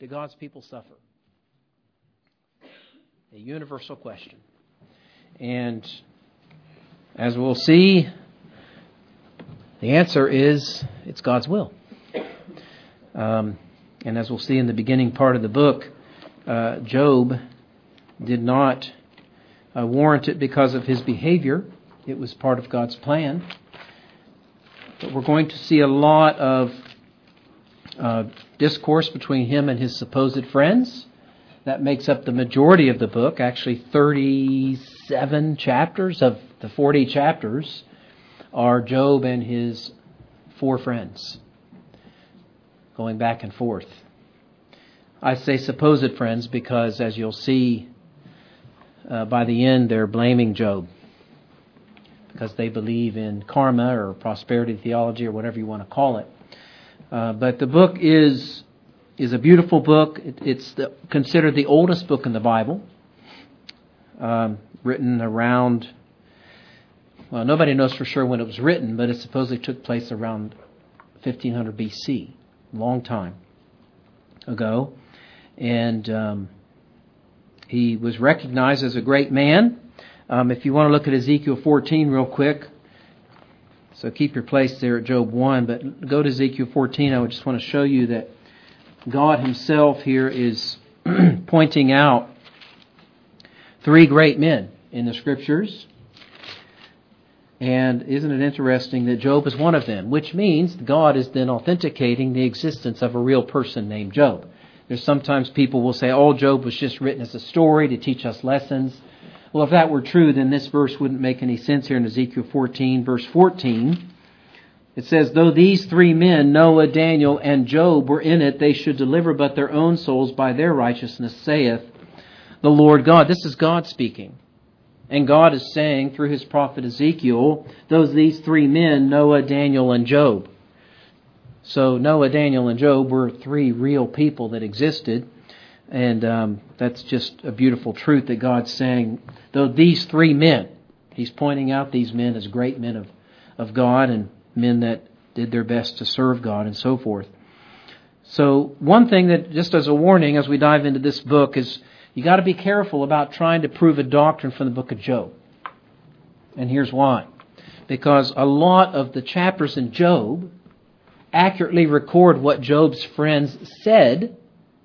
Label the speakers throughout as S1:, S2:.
S1: do God's people suffer? A universal question. And as we'll see, the answer is it's God's will. And as we'll see in the beginning part of the book, Job did not warrant it because of his behavior. It was part of God's plan. But we're going to see a lot of discourse between him and his supposed friends. That makes up the majority of the book. Actually, 37 chapters of the 40 chapters are Job and his 4 friends going back and forth. I say supposed friends because, as you'll see, by the end they're blaming Job because they believe in karma or prosperity theology or whatever you want to call it. But the book is a beautiful book. It's considered the oldest book in the Bible, written around, well, nobody knows for sure when it was written, but it supposedly took place around 1500 BC, long time ago. And he was recognized as a great man. If you want to look at Ezekiel 14 real quick, so keep your place there at Job 1, but go to Ezekiel 14. I would just want to show you that God himself here is pointing out 3 great men in the Scriptures. And isn't it interesting that Job is one of them, which means God is then authenticating the existence of a real person named Job. There's sometimes people will say, oh, Job was just written as a story to teach us lessons. Well, if that were true, then this verse wouldn't make any sense here in Ezekiel 14, verse 14. It says, though these 3 men, Noah, Daniel, and Job, were in it, they should deliver but their own souls by their righteousness, saith the Lord God. This is God speaking. And God is saying through his prophet Ezekiel, these 3 men, Noah, Daniel, and Job. So Noah, Daniel, and Job were 3 real people that existed. And that's just a beautiful truth that God's saying, though these 3 men, he's pointing out these men as great men of God and men that did their best to serve God and so forth. So one thing that, just as a warning as we dive into this book, is you got to be careful about trying to prove a doctrine from the book of Job. And here's why. Because a lot of the chapters in Job accurately record what Job's friends said,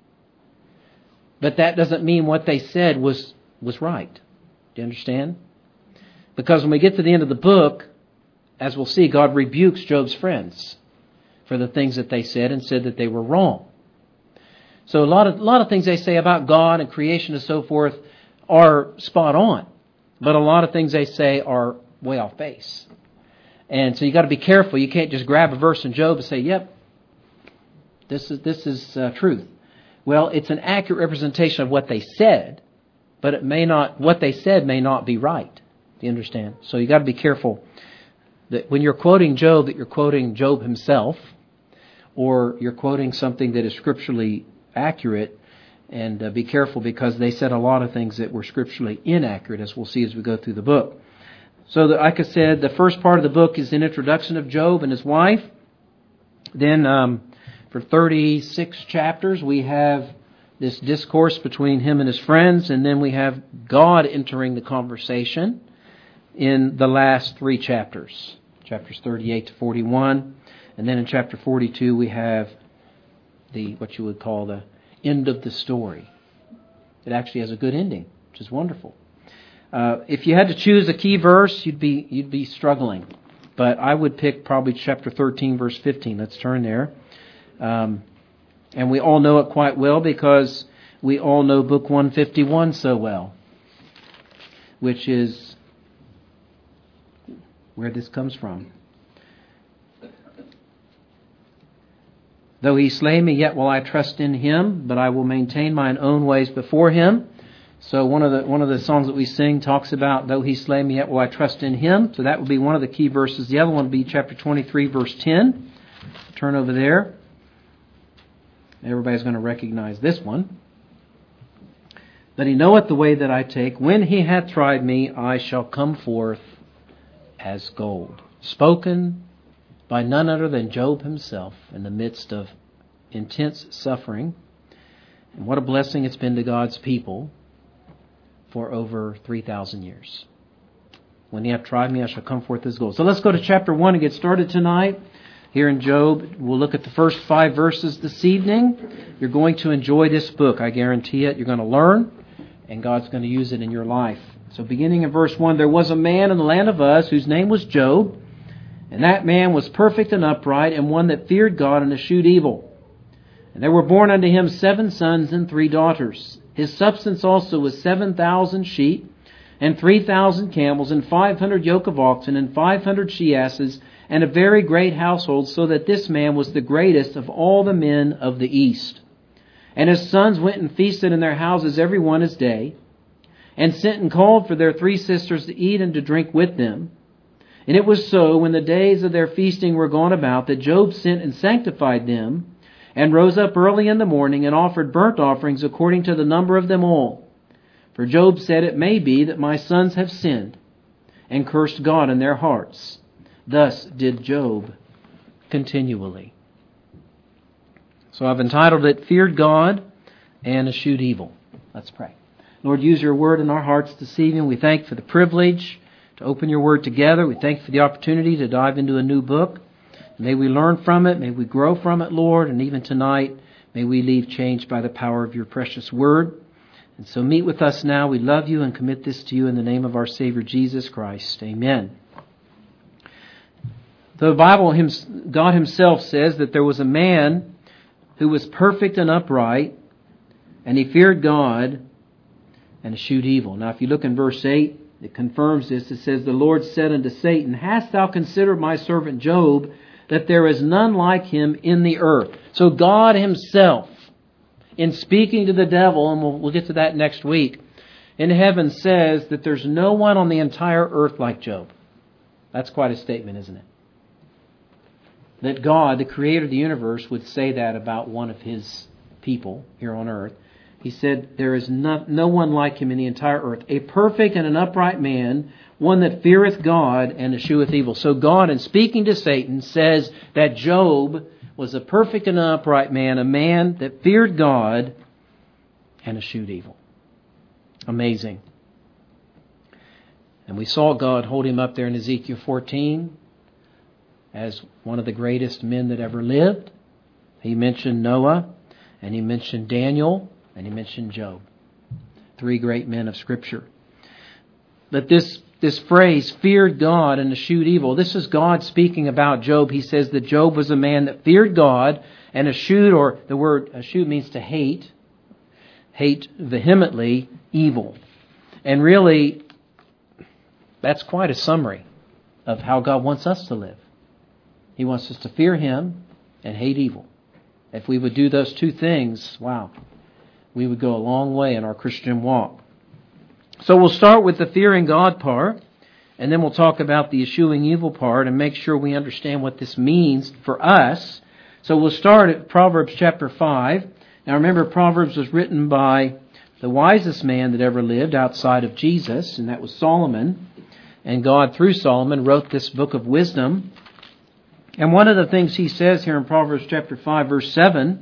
S1: but that doesn't mean what they said was right. Do you understand? Because when we get to the end of the book, as we'll see, God rebukes Job's friends for the things that they said and said that they were wrong. So a lot of things they say about God and creation and so forth are spot on. But a lot of things they say are way off base. And so you got to be careful. You can't just grab a verse in Job and say, yep, this is truth. Well, it's an accurate representation of what they said, but what they said may not be right. Do you understand? So you got to be careful that when you're quoting Job, that you're quoting Job himself, or you're quoting something that is scripturally accurate, and be careful because they said a lot of things that were scripturally inaccurate, as we'll see as we go through the book. So, like I said, the first part of the book is an introduction of Job and his wife. Then, for 36 chapters, we have this discourse between him and his friends, and then we have God entering the conversation in the last 3 chapters, chapters 38 to 41. And then in chapter 42, we have what you would call the end of the story. It actually has a good ending, which is wonderful. If you had to choose a key verse, you'd be struggling. But I would pick probably chapter 13, verse 15. Let's turn there. And we all know it quite well because we all know Book 151 so well, which is where this comes from. Though he slay me, yet will I trust in him, but I will maintain mine own ways before him. So one of the songs that we sing talks about, though he slay me, yet will I trust in him. So that would be one of the key verses. The other one would be chapter 23, verse 10. Turn over there. Everybody's going to recognize this one. But he knoweth the way that I take. When he hath tried me, I shall come forth as gold. Spoken by none other than Job himself in the midst of intense suffering. And what a blessing it's been to God's people for over 3,000 years. When ye have tried me, I shall come forth as gold. So let's go to chapter 1 and get started tonight. Here in Job, we'll look at the first 5 verses this evening. You're going to enjoy this book, I guarantee it. You're going to learn, and God's going to use it in your life. So beginning in verse 1, there was a man in the land of Uz whose name was Job, and that man was perfect and upright, and one that feared God and eschewed evil. And there were born unto him 7 sons and 3 daughters. His substance also was 7,000 sheep, and 3,000 camels, and 500 yoke of oxen, and 500 she-asses, and a very great household, so that this man was the greatest of all the men of the east. And his sons went and feasted in their houses every one his day, and sent and called for their 3 sisters to eat and to drink with them. And it was so, when the days of their feasting were gone about, that Job sent and sanctified them, and rose up early in the morning, and offered burnt offerings according to the number of them all. For Job said, it may be that my sons have sinned, and cursed God in their hearts. Thus did Job continually. So I've entitled it, Feared God and Eschewed Evil. Let's pray. Lord, use your word in our hearts this evening. We thank you for the privilege to open your word together. We thank you for the opportunity to dive into a new book. May we learn from it. May we grow from it, Lord. And even tonight, may we leave changed by the power of your precious word. And so meet with us now. We love you and commit this to you in the name of our Savior, Jesus Christ. Amen. The Bible, God himself says that there was a man who was perfect and upright, and he feared God and eschewed evil. Now, if you look in verse 8, it confirms this. It says, the Lord said unto Satan, hast thou considered my servant Job, that there is none like him in the earth? So God himself, in speaking to the devil, and we'll get to that next week, in heaven says that there's no one on the entire earth like Job. That's quite a statement, isn't it? That God, the creator of the universe, would say that about one of his people here on earth. He said, there is no one like him in the entire earth, a perfect and an upright man, one that feareth God and escheweth evil. So God, in speaking to Satan, says that Job was a perfect and upright man, a man that feared God and eschewed evil. Amazing. And we saw God hold him up there in Ezekiel 14 as one of the greatest men that ever lived. He mentioned Noah, and he mentioned Daniel, and he mentioned Job. 3 great men of Scripture. But this phrase, feared God and eschewed evil, this is God speaking about Job. He says that Job was a man that feared God and eschewed, or the word eschewed means to hate vehemently evil. And really, that's quite a summary of how God wants us to live. He wants us to fear Him and hate evil. If we would do those 2 things, wow, we would go a long way in our Christian walk. So we'll start with the fearing God part, and then we'll talk about the eschewing evil part and make sure we understand what this means for us. So we'll start at Proverbs chapter 5. Now remember, Proverbs was written by the wisest man that ever lived outside of Jesus, and that was Solomon. And God, through Solomon, wrote this book of wisdom. And one of the things he says here in Proverbs chapter 5, verse 7,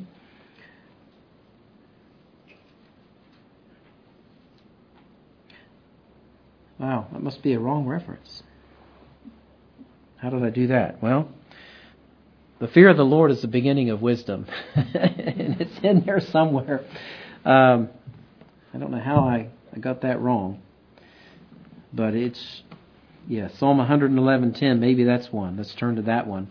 S1: wow, that must be a wrong reference. How did I do that? Well, the fear of the Lord is the beginning of wisdom. And it's in there somewhere. I don't know how I got that wrong. But it's, Psalm 111:10. Maybe that's one. Let's turn to that one.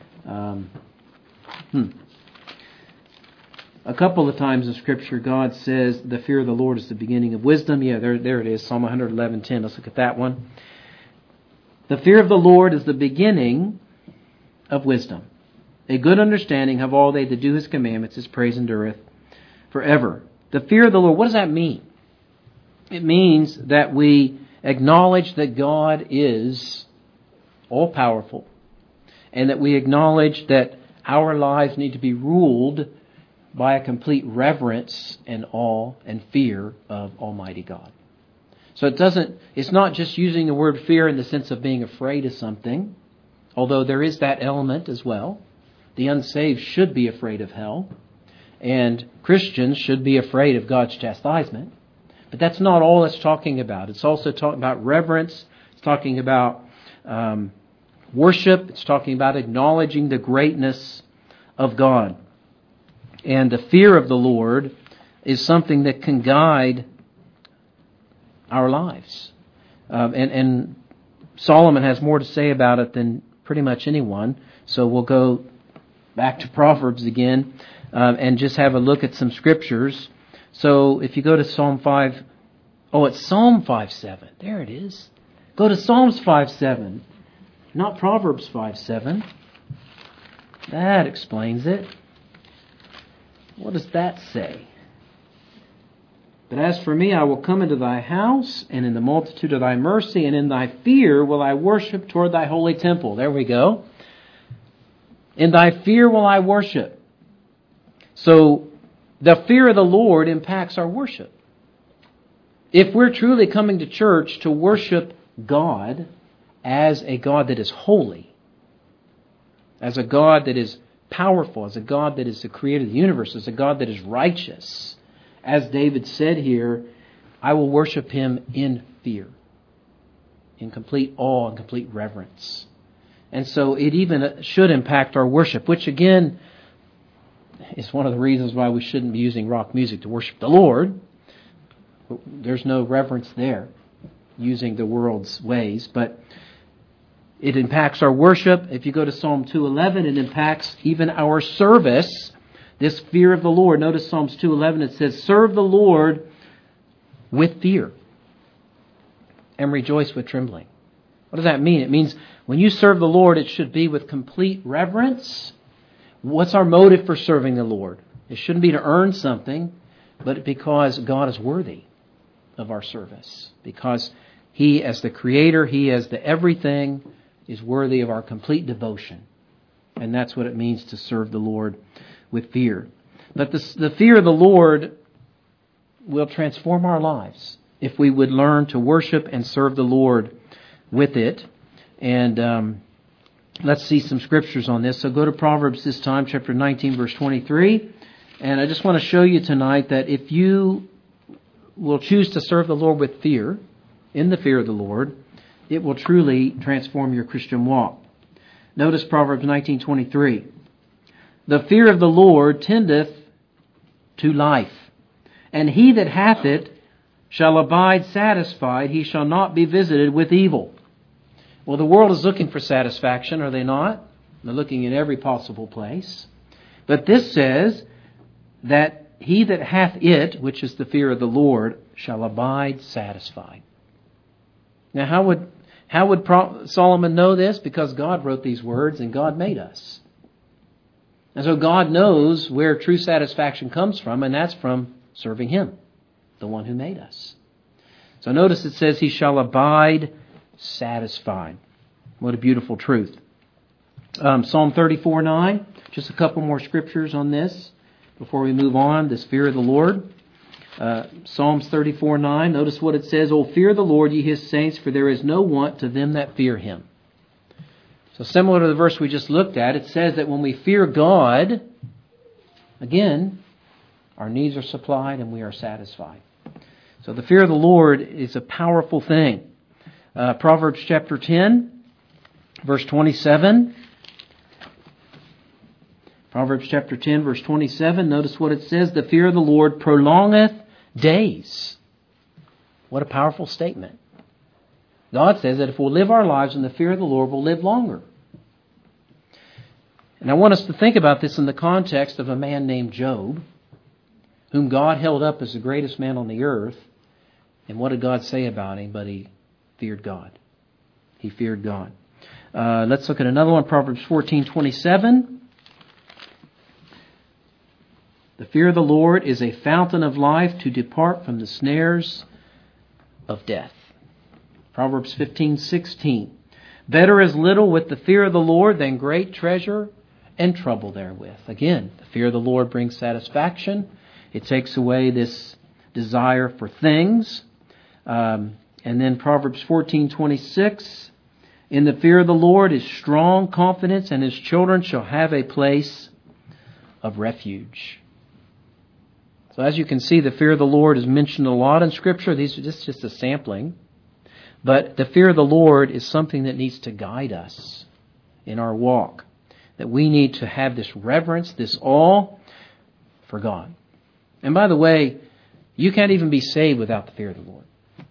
S1: A couple of times in Scripture, God says the fear of the Lord is the beginning of wisdom. Yeah, there it is, Psalm 111:10. Let's look at that one. The fear of the Lord is the beginning of wisdom. A good understanding have all they that do His commandments. His praise endureth forever. The fear of the Lord, what does that mean? It means that we acknowledge that God is all-powerful, and that we acknowledge that our lives need to be ruled by a complete reverence and awe and fear of Almighty God. So it's not just using the word fear in the sense of being afraid of something, although there is that element as well. The unsaved should be afraid of hell. And Christians should be afraid of God's chastisement. But that's not all it's talking about. It's also talking about reverence. It's talking about worship. It's talking about acknowledging the greatness of God. And the fear of the Lord is something that can guide our lives. And Solomon has more to say about it than pretty much anyone. So we'll go back to Proverbs again and just have a look at some scriptures. So if you go to Psalm 5, it's Psalm 5:7. There it is. Go to Psalms 5:7, not Proverbs 5:7. That explains it. What does that say? But as for me, I will come into thy house, and in the multitude of thy mercy, and in thy fear will I worship toward thy holy temple. There we go. In thy fear will I worship. So the fear of the Lord impacts our worship. If we're truly coming to church to worship God as a God that is holy, as a God that is powerful, as a God that is the creator of the universe, as a God that is righteous, as David said here, I will worship Him in fear, in complete awe and complete reverence. And so it even should impact our worship, which again is one of the reasons why we shouldn't be using rock music to worship the Lord. There's no reverence there, using the world's ways, but it impacts our worship. If you go to Psalm 2:11, it impacts even our service, this fear of the Lord. Notice Psalms 2:11, it says, serve the Lord with fear and rejoice with trembling. What does that mean? It means when you serve the Lord, it should be with complete reverence. What's our motive for serving the Lord? It shouldn't be to earn something, but because God is worthy of our service. Because He, as the Creator, He, as the everything, is worthy of our complete devotion. And that's what it means to serve the Lord with fear. But the fear of the Lord will transform our lives if we would learn to worship and serve the Lord with it. And let's see some scriptures on this. So go to Proverbs this time, chapter 19, verse 23. And I just want to show you tonight that if you will choose to serve the Lord with fear, in the fear of the Lord, it will truly transform your Christian walk. Notice Proverbs 19:23. The fear of the Lord tendeth to life, and he that hath it shall abide satisfied. He shall not be visited with evil. Well, the world is looking for satisfaction, are they not? They're looking in every possible place. But this says that he that hath it, which is the fear of the Lord, shall abide satisfied. Now, how would Solomon know this? Because God wrote these words and God made us. And so God knows where true satisfaction comes from, and that's from serving Him, the one who made us. So notice it says he shall abide satisfied. What a beautiful truth. Psalm 34:9. Just a couple more scriptures on this before we move on. This fear of the Lord. Psalms 34:9. Notice what it says. O fear the Lord, ye His saints, for there is no want to them that fear Him. So similar to the verse we just looked at, it says that when we fear God, again, our needs are supplied and we are satisfied. So the fear of the Lord is a powerful thing. Proverbs chapter 10, verse 27. Proverbs chapter 10, verse 27. Notice what it says. The fear of the Lord prolongeth days. What a powerful statement. God says that if we'll live our lives in the fear of the Lord, we'll live longer. And I want us to think about this in the context of a man named Job, whom God held up as the greatest man on the earth. And what did God say about him? But he feared God. He feared God. Let's look at another one, Proverbs 14:27. The fear of the Lord is a fountain of life to depart from the snares of death. Proverbs 15:16. Better is little with the fear of the Lord than great treasure and trouble therewith. Again, the fear of the Lord brings satisfaction. It takes away this desire for things. And then Proverbs 14:26. In the fear of the Lord is strong confidence, and his children shall have a place of refuge. So as you can see, the fear of the Lord is mentioned a lot in Scripture. This is just a sampling. But the fear of the Lord is something that needs to guide us in our walk. That we need to have this reverence, this awe for God. And by the way, you can't even be saved without the fear of the Lord.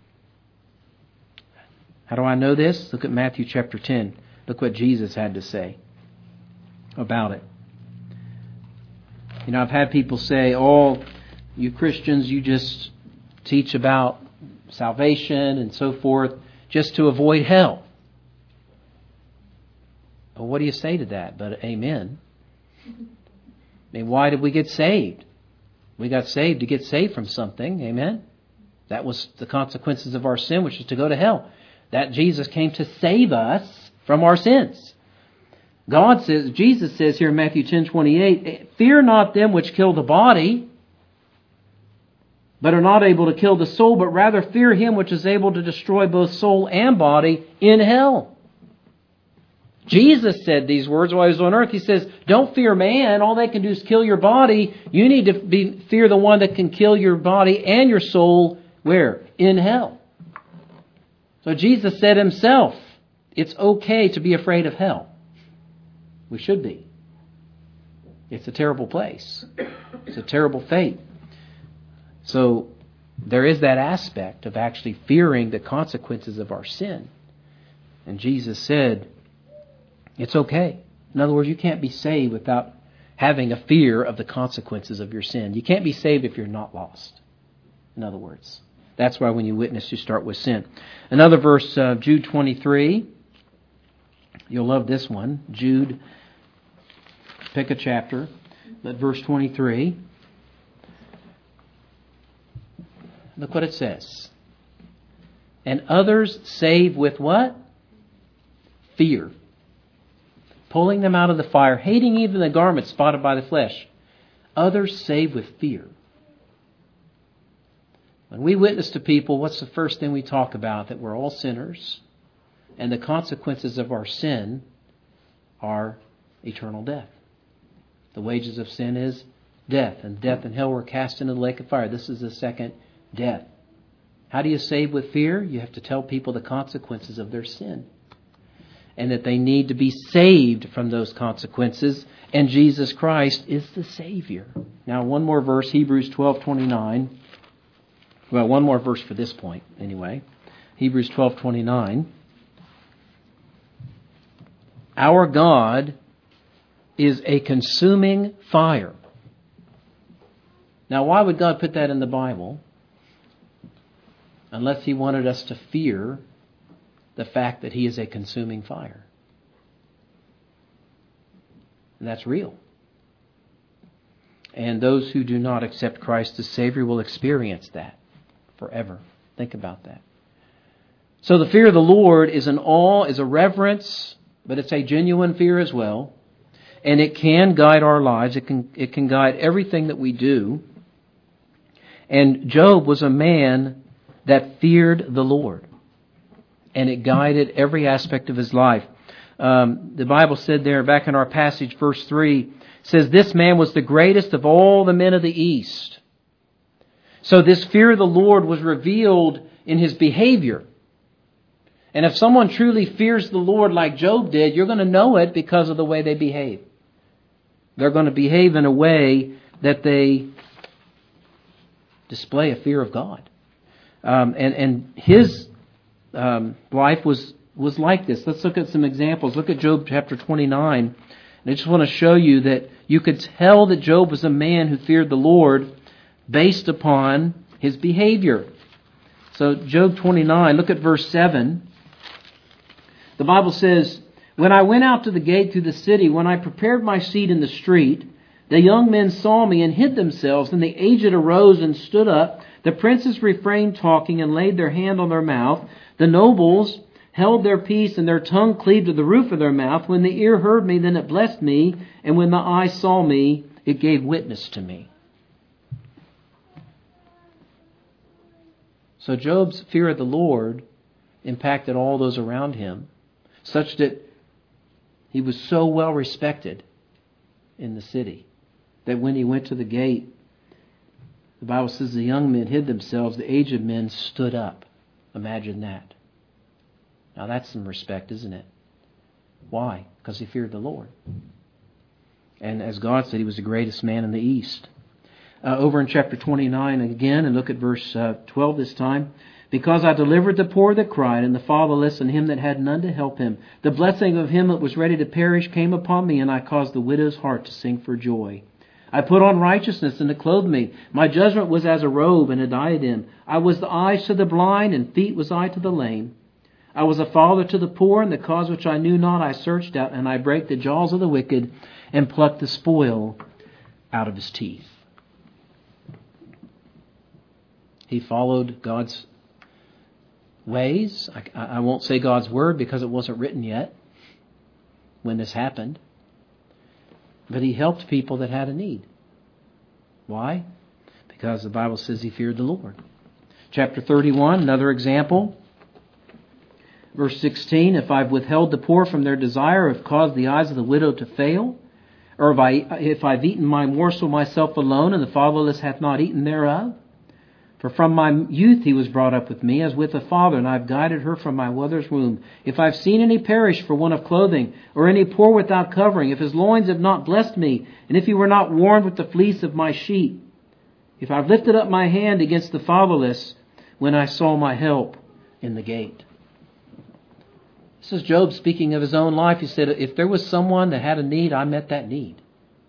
S1: How do I know this? Look at Matthew chapter 10. Look what Jesus had to say about it. You know, I've had people say, oh, you Christians, you just teach about salvation and so forth just to avoid hell. Well, what do you say to that? But amen. I mean, why did we get saved? We got saved to get saved from something. Amen. That was the consequences of our sin, which is to go to hell. That Jesus came to save us from our sins. God says, Jesus says here in Matthew 10:28, fear not them which kill the body, but are not able to kill the soul, but rather fear him which is able to destroy both soul and body in hell. Jesus said these words while he was on earth. He says, don't fear man. All they can do is kill your body. You need to fear the one that can kill your body and your soul. Where? In hell. So Jesus said himself, it's okay to be afraid of hell. We should be. It's a terrible place. It's a terrible fate. So there is that aspect of actually fearing the consequences of our sin. And Jesus said, it's okay. In other words, you can't be saved without having a fear of the consequences of your sin. You can't be saved if you're not lost. In other words, that's why when you witness, you start with sin. Another verse, Jude 23. You'll love this one. Jude, pick a chapter. But verse 23. Look what it says. And others save with what? Fear. Pulling them out of the fire, hating even the garment spotted by the flesh. Others save with fear. When we witness to people, what's the first thing we talk about? That we're all sinners, and the consequences of our sin are eternal death. The wages of sin is death, and death and hell were cast into the lake of fire. This is the second death. How do you save with fear? You have to tell people the consequences of their sin, and that they need to be saved from those consequences, and Jesus Christ is the Savior. Now, one more verse, Hebrews 12:29. Well, one more verse for this point, anyway. Hebrews 12:29. Our God is a consuming fire. Now, why would God put that in the Bible? Unless He wanted us to fear the fact that He is a consuming fire. And that's real. And those who do not accept Christ as Savior will experience that forever. Think about that. So the fear of the Lord is an awe, is a reverence, but it's a genuine fear as well. And it can guide our lives. It can guide everything that we do. And Job was a man that feared the Lord. And it guided every aspect of his life. The Bible said there, back in our passage, verse 3, says, this man was the greatest of all the men of the East. So this fear of the Lord was revealed in his behavior. And if someone truly fears the Lord like Job did, you're going to know it because of the way they behave. They're going to behave in a way that they display a fear of God. And his life was like this. Let's look at some examples. Look at Job chapter 29. And I just want to show you that you could tell that Job was a man who feared the Lord based upon his behavior. So Job 29, look at verse 7. The Bible says, when I went out to the gate through the city, when I prepared my seat in the street, the young men saw me and hid themselves, and the aged arose and stood up. The princes refrained talking and laid their hand on their mouth. The nobles held their peace, and their tongue cleaved to the roof of their mouth. When the ear heard me, then it blessed me, and when the eye saw me, it gave witness to me. So Job's fear of the Lord impacted all those around him, such that he was so well respected in the city that when he went to the gate, The Bible says the young men hid themselves, the aged men stood up. Imagine that. Now that's some respect, isn't it? Why? Because he feared the Lord. And as God said, he was the greatest man in the East. Over in chapter 29 again, and look at verse 12 this time. Because I delivered the poor that cried, and the fatherless, and him that had none to help him. The blessing of him that was ready to perish came upon me, and I caused the widow's heart to sing for joy. I put on righteousness, and to clothe me. My judgment was as a robe and a diadem. I was the eyes to the blind, and feet was I to the lame. I was a father to the poor, and the cause which I knew not I searched out, and I brake the jaws of the wicked, and plucked the spoil out of his teeth. He followed God's ways. I won't say God's word because it wasn't written yet when this happened. But he helped people that had a need. Why? Because the Bible says he feared the Lord. Chapter 31, another example. Verse 16, if I've withheld the poor from their desire, have caused the eyes of the widow to fail, or if I've eaten my morsel myself alone, and the fatherless hath not eaten thereof. For from my youth he was brought up with me, as with a father, and I've guided her from my mother's womb. If I've seen any perish for want of clothing, or any poor without covering, if his loins have not blessed me, and if he were not warmed with the fleece of my sheep, if I've lifted up my hand against the fatherless, when I saw my help in the gate. This is Job speaking of his own life. He said, if there was someone that had a need, I met that need.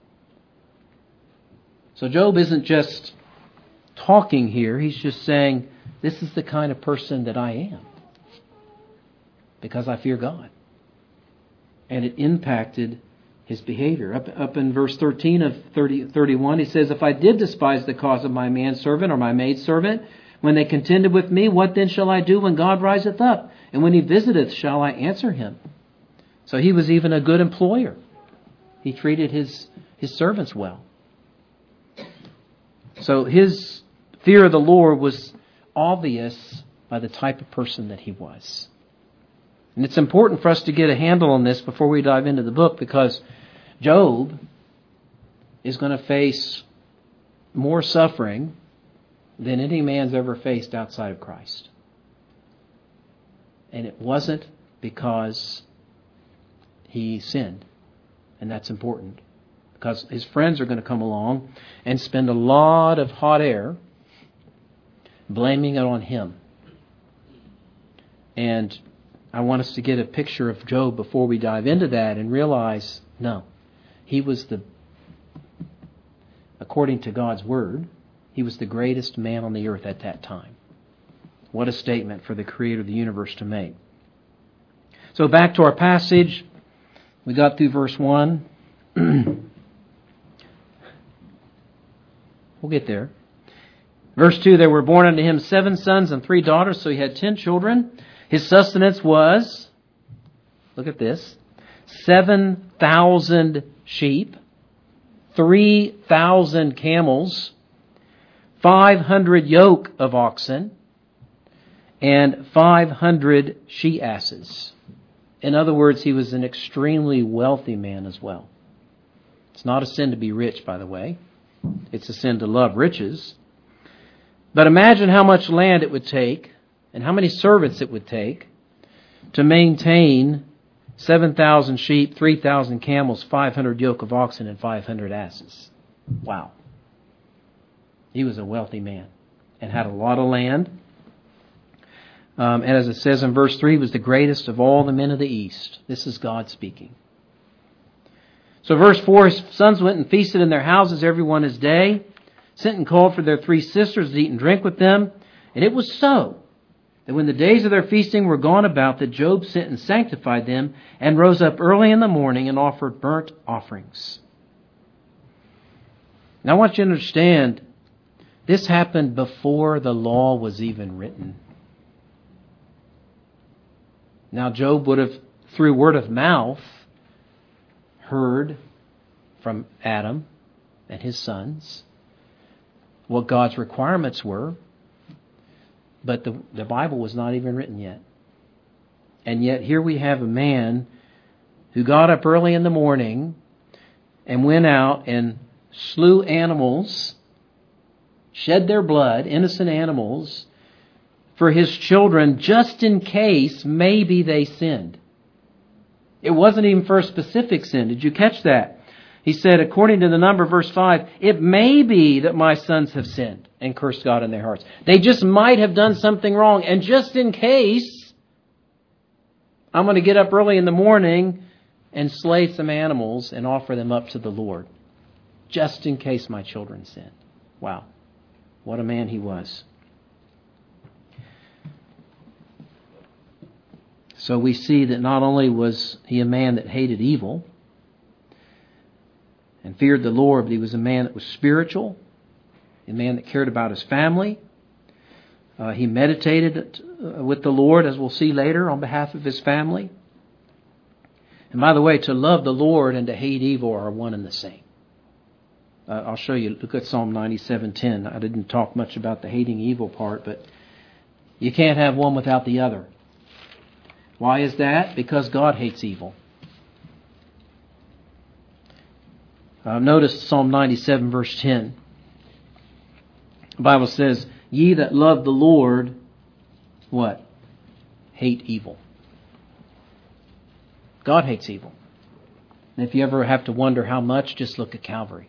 S1: So Job isn't just talking here. He's just saying, this is the kind of person that I am. Because I fear God. And it impacted his behavior. Up in verse 13 of 31, he says, if I did despise the cause of my manservant or my maidservant, when they contended with me, what then shall I do when God riseth up? And when he visiteth, shall I answer him? So he was even a good employer. He treated his servants well. So his fear of the Lord was obvious by the type of person that he was. And it's important for us to get a handle on this before we dive into the book, because Job is going to face more suffering than any man's ever faced outside of Christ. And it wasn't because he sinned. And that's important. Because his friends are going to come along and spend a lot of hot air blaming it on him. And I want us to get a picture of Job before we dive into that and realize, no, he was according to God's word, he was the greatest man on the earth at that time. What a statement for the Creator of the universe to make. So back to our passage. We got through verse 1. We'll get there. Verse 2, there were born unto him 7 sons and 3 daughters, so he had 10 children. His sustenance was, look at this, 7,000 sheep, 3,000 camels, 500 yoke of oxen, and 500 she-asses. In other words, he was an extremely wealthy man as well. It's not a sin to be rich, by the way. It's a sin to love riches. But imagine how much land it would take and how many servants it would take to maintain 7,000 sheep, 3,000 camels, 500 yoke of oxen, and 500 asses. Wow. He was a wealthy man and had a lot of land. And as it says in verse 3, he was the greatest of all the men of the East. This is God speaking. So verse 4, his sons went and feasted in their houses every one his day, sent and called for their 3 sisters to eat and drink with them. And it was so that when the days of their feasting were gone about, that Job sent and sanctified them, and rose up early in the morning and offered burnt offerings. Now I want you to understand, this happened before the law was even written. Now Job would have, through word of mouth, heard from Adam and his sons what God's requirements were, but the Bible was not even written yet. And yet here we have a man who got up early in the morning and went out and slew animals shed their blood, innocent animals, for his children just in case maybe they sinned. It wasn't even for a specific sin. Did you catch that? He said, according to the number, verse 5, it may be that my sons have sinned and cursed God in their hearts. They just might have done something wrong. And just in case, I'm going to get up early in the morning and slay some animals and offer them up to the Lord. Just in case my children sin. Wow. What a man he was. So we see that not only was he a man that hated evil and feared the Lord, but he was a man that was spiritual, a man that cared about his family. He meditated with the Lord, as we'll see later, on behalf of his family. And by the way, to love the Lord and to hate evil are one and the same. I'll show you. Look at Psalm 97:10. I didn't talk much about the hating evil part, but you can't have one without the other. Why is that? Because God hates evil. Notice Psalm 97, verse 10. The Bible says, ye that love the Lord, what? Hate evil. God hates evil. And if you ever have to wonder how much, just look at Calvary.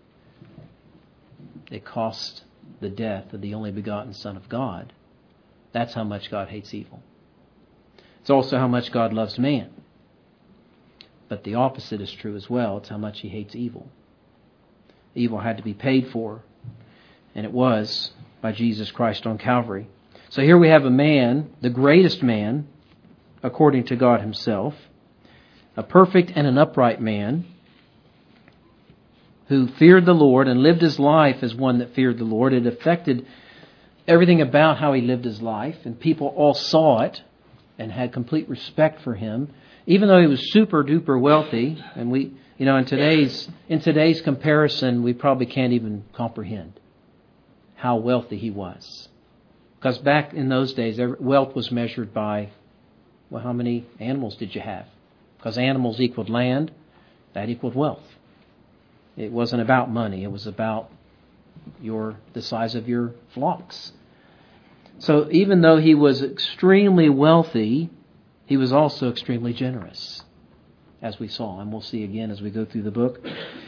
S1: It cost the death of the only begotten Son of God. That's how much God hates evil. It's also how much God loves man. But the opposite is true as well. It's how much he hates evil. Evil had to be paid for, and it was by Jesus Christ on Calvary. So here we have a man, the greatest man, according to God himself, a perfect and an upright man who feared the Lord and lived his life as one that feared the Lord. It affected everything about how he lived his life, and people all saw it and had complete respect for him, even though he was super duper wealthy. And we, in today's comparison, we probably can't even comprehend how wealthy he was. Because back in those days, wealth was measured by, well, how many animals did you have? Because animals equaled land, that equaled wealth. It wasn't about money. It was about the size of your flocks. So even though he was extremely wealthy, he was also extremely generous, as we saw, and we'll see again as we go through the book.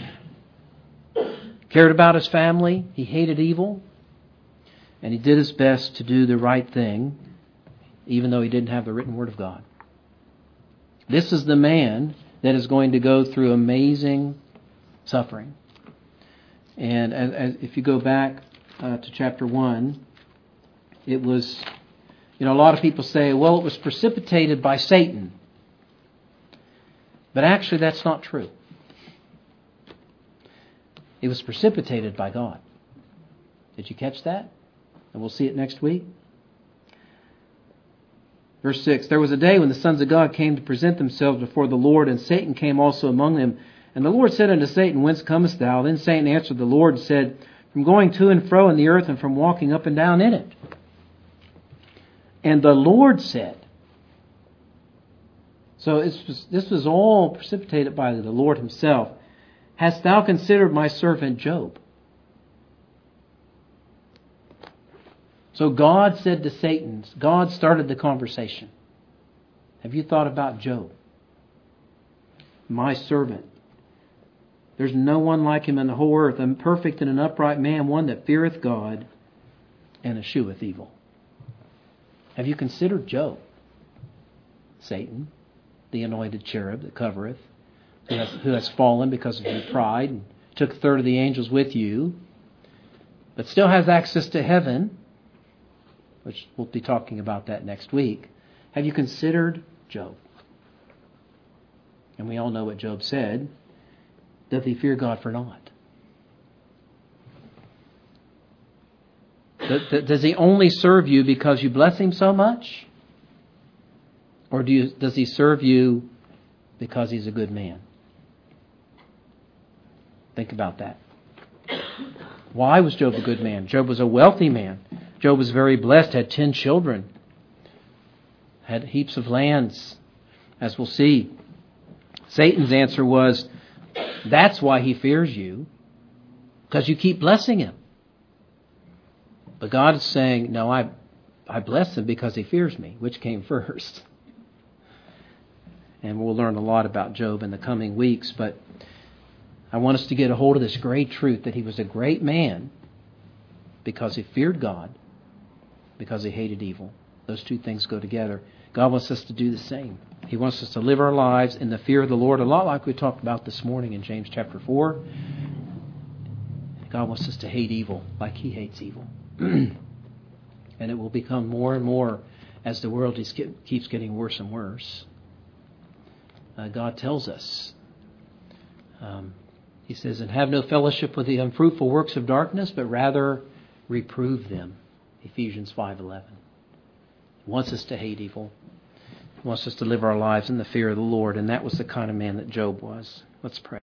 S1: Cared about his family. He hated evil. And he did his best to do the right thing, even though he didn't have the written word of God. This is the man that is going to go through amazing suffering. And if you go back to chapter 1, it was, a lot of people say, well, it was precipitated by Satan. But actually, that's not true. It was precipitated by God. Did you catch that? And we'll see it next week. Verse 6, there was a day when the sons of God came to present themselves before the Lord, and Satan came also among them. And the Lord said unto Satan, whence comest thou? Then Satan answered the Lord and said, from going to and fro in the earth and from walking up and down in it. And the Lord said, so this was all precipitated by the Lord himself, hast thou considered my servant Job? So God said to Satan, God started the conversation. Have you thought about Job? My servant. There's no one like him in the whole earth, a perfect and an upright man, one that feareth God and escheweth evil. Have you considered Job? Satan, the anointed cherub that covereth, who has fallen because of your pride and took a third of the angels with you, but still has access to heaven, which we'll be talking about that next week. Have you considered Job? And we all know what Job said. Doth he fear God for naught? Does he only serve you because you bless him so much? Or does he serve you because he's a good man? Think about that. Why was Job a good man? Job was a wealthy man. Job was very blessed, had 10 children, had heaps of lands, as we'll see. Satan's answer was, that's why he fears you, because you keep blessing him. But God is saying, no, I bless him because he fears me. Which came first? And we'll learn a lot about Job in the coming weeks, but I want us to get a hold of this great truth that he was a great man because he feared God, because he hated evil. Those two things go together. God wants us to do the same. He wants us to live our lives in the fear of the Lord, a lot like we talked about this morning in James chapter 4. God wants us to hate evil like he hates evil. And it will become more and more as the world keeps getting worse and worse. God tells us, he says, and have no fellowship with the unfruitful works of darkness, but rather reprove them. Ephesians 5:11. He wants us to hate evil. He wants us to live our lives in the fear of the Lord, and that was the kind of man that Job was. Let's pray.